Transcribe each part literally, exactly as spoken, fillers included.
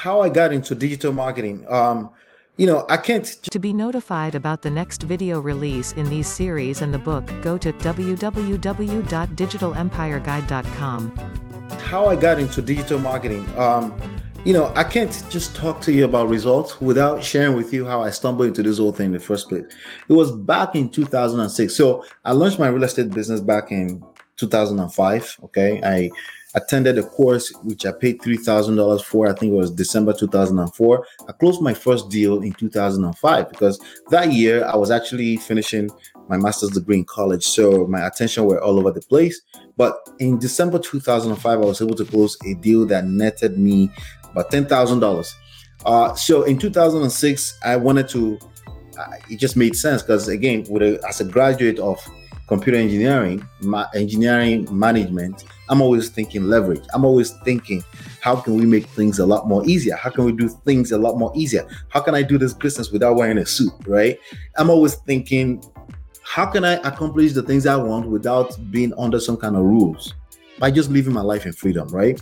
how I got into digital marketing. Um, you know, I can't To be notified about the next video release in these series and the book, go to w w w dot digital empire guide dot com. how I got into digital marketing. Um, you know, I can't just talk to you about results without sharing with you how I stumbled into this whole thing in the first place. It was back in two thousand six. So I launched my real estate business back in two thousand five. Okay. I attended a course which I paid three thousand dollars for. I think it was December two thousand four. I closed my first deal in two thousand five because that year I was actually finishing my master's degree in college. So my attention were all over the place. But in December two thousand five, I was able to close a deal that netted me about ten thousand dollars. Uh, so in two thousand six, I wanted to, uh, it just made sense because again, with a, as a graduate of computer engineering, ma- engineering management, I'm always thinking leverage. I'm always thinking, how can we make things a lot more easier? How can we do things a lot more easier? How can I do this business without wearing a suit, right? I'm always thinking, how can I accomplish the things I want without being under some kind of rules? By just living my life in freedom, right?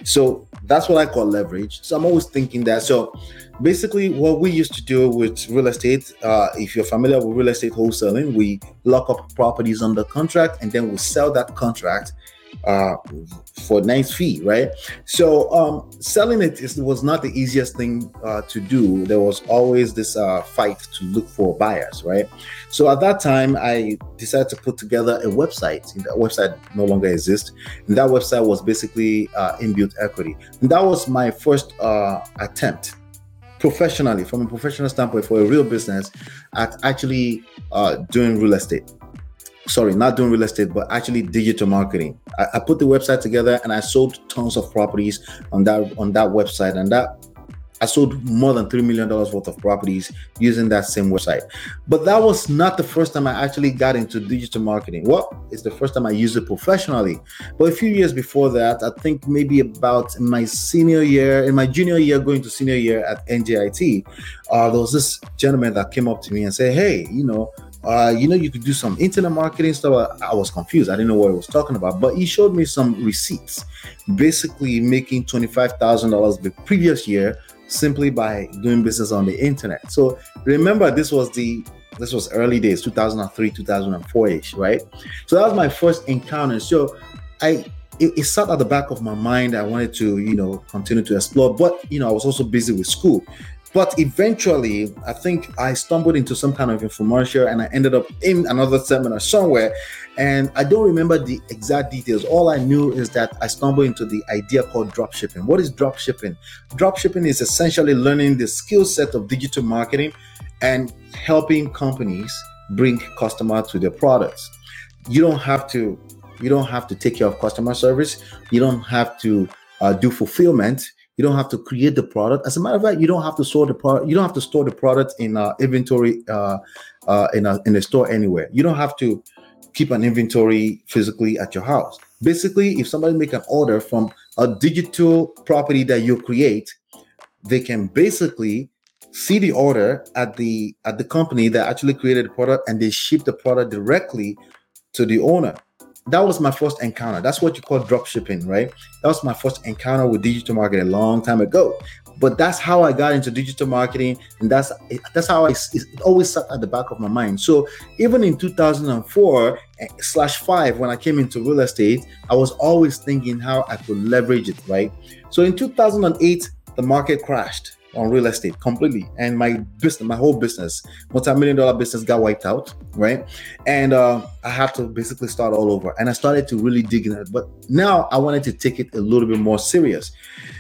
So that's what I call leverage. So I'm always thinking that. So basically what we used to do with real estate, uh, if you're familiar with real estate wholesaling, we lock up properties under contract and then we sell that contract uh, for a nice fee, right? So um, selling it is, was not the easiest thing uh, to do. There was always this uh, fight to look for buyers, right? So at that time, I decided to put together a website. That website no longer exists. And that website was basically uh, Inbuilt Equity. And that was my first uh, attempt professionally, from a professional standpoint, for a real business at actually uh, doing real estate. Sorry, not doing real estate, but actually digital marketing. I, I put the website together and I sold tons of properties on that on that website, and that I sold more than three million dollars worth of properties using that same website. But that was not the first time I actually got into digital marketing. Well, it's the first time I used it professionally. But a few years before that, I think maybe about in my senior year, in my junior year, going to senior year at N J I T, uh, there was this gentleman that came up to me and said, hey, you know, Uh, you know, you could do some internet marketing stuff. I was confused. I didn't know what he was talking about, but he showed me some receipts, basically making twenty-five thousand dollars the previous year simply by doing business on the internet. So remember, this was the this was early days, two thousand three, two thousand four ish, right? So that was my first encounter. So I it, it sat at the back of my mind. I wanted to, you know, continue to explore, but you know, I was also busy with school. But eventually, I think I stumbled into some kind of infomercial and I ended up in another seminar somewhere. And I don't remember the exact details. All I knew is that I stumbled into the idea called dropshipping. What is dropshipping? Dropshipping is essentially learning the skill set of digital marketing and helping companies bring customers to their products. You don't have to, you don't have to take care of customer service. You don't have to uh, do fulfillment. You don't have to create the product. As a matter of fact, you don't have to store the product. You don't have to store the product in uh, inventory uh, uh, in a in a store anywhere. You don't have to keep an inventory physically at your house. Basically, if somebody make an order from a digital property that you create, they can basically see the order at the at the company that actually created the product, and they ship the product directly to the owner. That was my first encounter. That's what you call drop shipping, right? That was my first encounter with digital marketing a long time ago. But that's how I got into digital marketing, and that's that's how I, it always sat at the back of my mind. So even in two thousand four slash five, when I came into real estate, I was always thinking how I could leverage it, right? So in two thousand eight, the market crashed on real estate completely, and my business, my whole business, multi-million dollar business, got wiped out, right? And uh, I had to basically start all over, and I started to really dig in it. But now I wanted to take it a little bit more serious,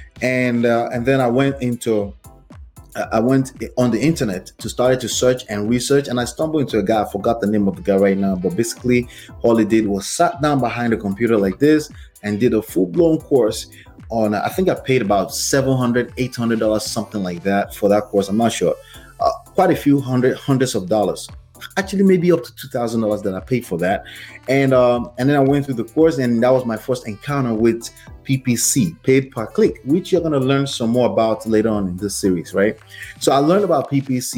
and uh, and then I went into I went on the internet to start to search and research, and I stumbled into a guy. I forgot the name of the guy right now, but basically all he did was sat down behind a computer like this and did a full-blown course on, I think I paid about seven hundred dollars, eight hundred dollars, something like that for that course. I'm not sure. Uh, quite a few hundred, hundreds of dollars. Actually, maybe up to two thousand dollars that I paid for that. And um, and then I went through the course, and that was my first encounter with P P C, paid per click, which you're going to learn some more about later on in this series, right? So I learned about P P C.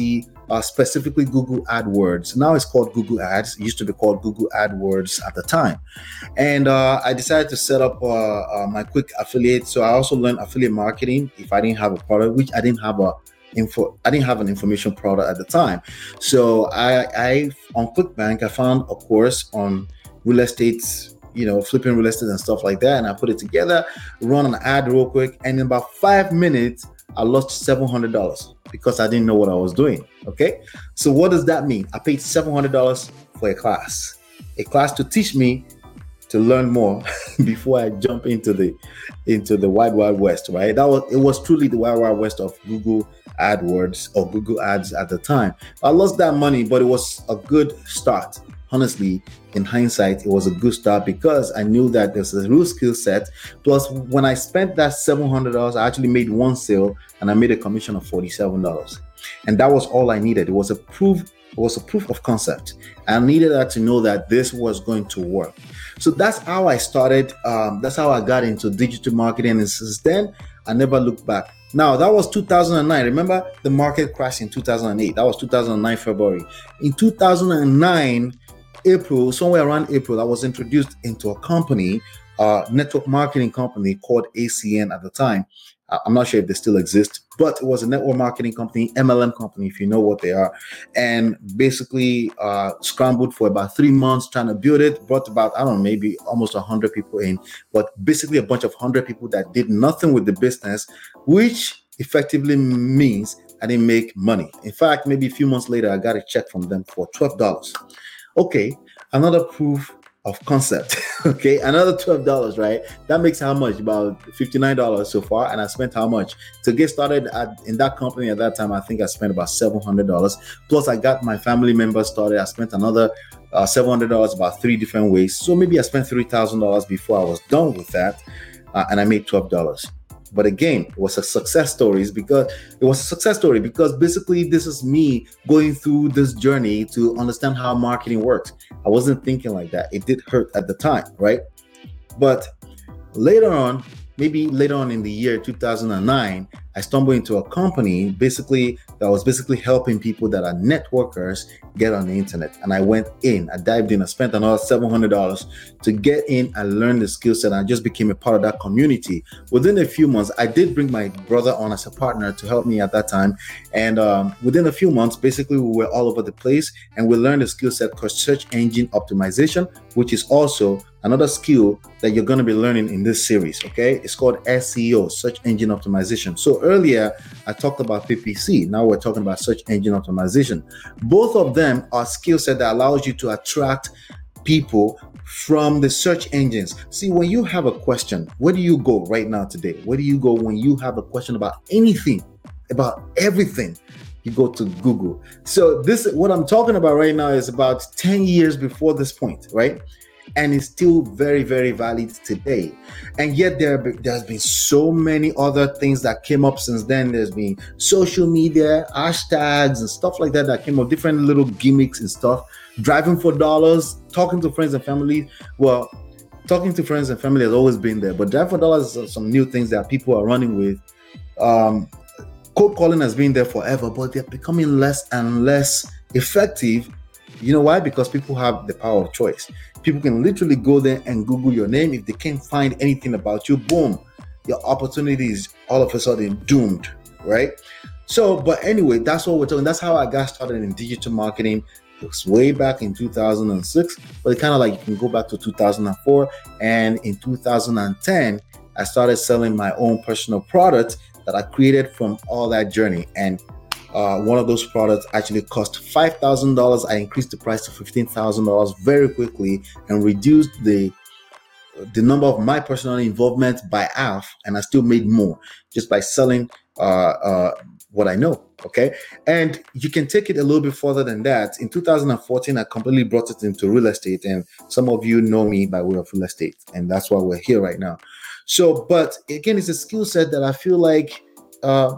uh, specifically Google AdWords. Now it's called Google Ads. It used to be called Google AdWords at the time. And uh, I decided to set up uh, uh, my quick affiliate. So I also learned affiliate marketing if I didn't have a product, which I didn't have a info. I didn't have an information product at the time. So I, I on ClickBank, I found a course on real estate, you know, flipping real estate and stuff like that. And I put it together, run an ad real quick. And in about five minutes, I lost seven hundred dollars because I didn't know what I was doing. Okay. So what does that mean? I paid seven hundred dollars for a class, a class to teach me to learn more before I jump into the into the wide wide west, right? That was it was truly the wide wide west of Google AdWords or Google Ads at the time. I lost that money, but it was a good start. Honestly, in hindsight, it was a good start because I knew that there's a real skill set. Plus, when I spent that seven hundred dollars, I actually made one sale and I made a commission of forty-seven dollars. And that was all I needed. It was a proof, it was a proof of concept. I needed that to know that this was going to work. So that's how I started. Um, that's how I got into digital marketing. And since then, I never looked back. Now, that was two thousand nine. Remember, the market crashed in two thousand eight. That was two thousand nine, February. In two thousand nine, April, somewhere around April, I was introduced into a company, uh, network marketing company called A C N at the time. I'm not sure if they still exist, but it was a network marketing company, M L M company, if you know what they are. And basically uh, scrambled for about three months trying to build it, brought about, I don't know, maybe almost one hundred people in, but basically a bunch of one hundred people that did nothing with the business, which effectively means I didn't make money. In fact, maybe a few months later, I got a check from them for twelve dollars. Okay, another proof of concept. Okay, another twelve dollars, right? That makes how much? About fifty-nine dollars so far. And I spent how much? To get started at, in that company at that time, I think I spent about seven hundred dollars. Plus, I got my family members started. I spent another uh, seven hundred dollars about three different ways. So maybe I spent three thousand dollars before I was done with that. Uh, and I made twelve dollars. But again, it was a success story because it was a success story because basically this is me going through this journey to understand how marketing works. I wasn't thinking like that. It did hurt at the time, right? But later on, maybe later on in the year two thousand nine, I stumbled into a company basically that was basically helping people that are networkers get on the internet. And I went in, I dived in, I spent another seven hundred dollars to get in and learn the skill set. And I just became a part of that community. Within a few months, I did bring my brother on as a partner to help me at that time. And um, within a few months, basically we were all over the place and we learned a skill set called search engine optimization, which is also another skill that you're going to be learning in this series. Okay, it's called S E O, search engine optimization. So earlier I talked about P P C. Now we're talking about search engine optimization. Both of them are skill set that allows you to attract people from the search engines. See, when you have a question, where do you go right now today? Where do you go when you have a question about anything, about everything? You go to Google. So this, what I'm talking about right now is about ten years before this point, right? And it's still very, very valid today. And yet there there's been so many other things that came up since then. There's been social media, hashtags and stuff like that that came up, different little gimmicks and stuff. Driving for dollars, talking to friends and family. Well, talking to friends and family has always been there, but driving for dollars is some new things that people are running with. Um, cold calling has been there forever, but they're becoming less and less effective. You know why? Because people have the power of choice. People can literally go there and Google your name. If they can't find anything about you, boom, your opportunity is all of a sudden doomed, right? So, but anyway, that's what we're talking. That's how I got started in digital marketing. It was way back in two thousand six, but it kind of like you can go back to two thousand four. And in two thousand ten, I started selling my own personal product that I created from all that journey. And Uh, one of those products actually cost five thousand dollars. I increased the price to fifteen thousand dollars very quickly and reduced the the number of my personal involvement by half, and I still made more just by selling uh, uh, what I know. Okay, and you can take it a little bit further than that. In two thousand fourteen, I completely brought it into real estate, and some of you know me by way of real estate, and that's why we're here right now. So, but again, it's a skill set that I feel like uh,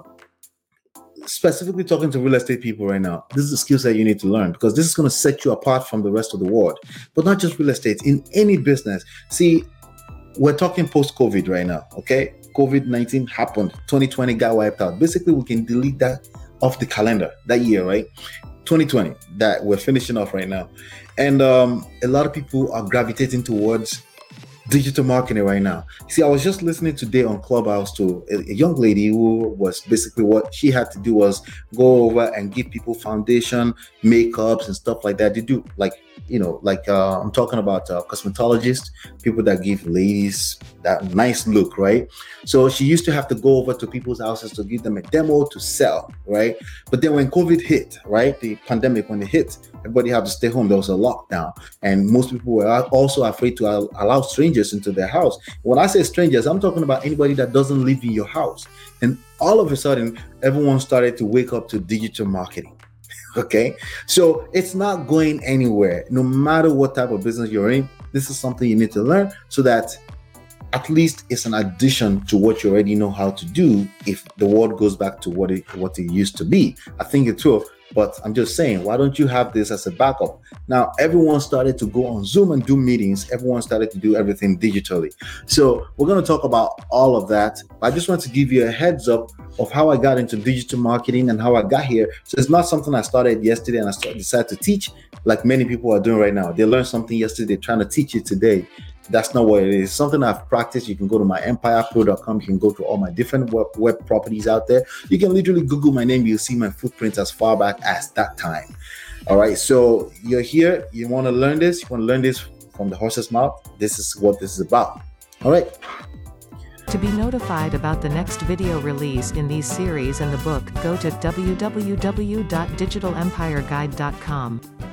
specifically talking to real estate people right now, this is a skill set you need to learn because this is going to set you apart from the rest of the world. But not just real estate, in any business. See, we're talking post-COVID right now, okay? COVID nineteen happened. twenty twenty got wiped out. Basically, we can delete that off the calendar that year, right? twenty twenty, that we're finishing off right now. And um, a lot of people are gravitating towards digital marketing right now. See, I was just listening today on Clubhouse to a, a young lady who was basically, what she had to do was go over and give people foundation, makeups, and stuff like that. They do like, you know, like uh, I'm talking about uh, cosmetologists, people that give ladies that nice look, right? So she used to have to go over to people's houses to give them a demo to sell, right? But then when COVID hit, right, the pandemic, when it hit, everybody had to stay home. There was a lockdown, and most people were also afraid to allow strangers into their house. When I say strangers, I'm talking about anybody that doesn't live in your house. And all of a sudden, everyone started to wake up to digital marketing. Okay, so it's not going anywhere. No matter what type of business you're in, this is something you need to learn so that at least it's an addition to what you already know how to do if the world goes back to what it what it used to be. I think it will. But I'm just saying, why don't you have this as a backup? Now, everyone started to go on Zoom and do meetings. Everyone started to do everything digitally. So we're going to talk about all of that. I just want to give you a heads up of how I got into digital marketing and how I got here. So it's not something I started yesterday and I started, decided to teach like many people are doing right now. They learned something yesterday, trying to teach it today. That's not what it is. Something I've practiced. You can go to my empire pro dot com. You can go to all my different web, web properties out there. You can literally Google my name. You'll see my footprints as far back as that time. All right. So you're here. You want to learn this. You want to learn this from the horse's mouth. This is what this is about. All right. To be notified about the next video release in these series and the book, go to w w w dot digital empire guide dot com.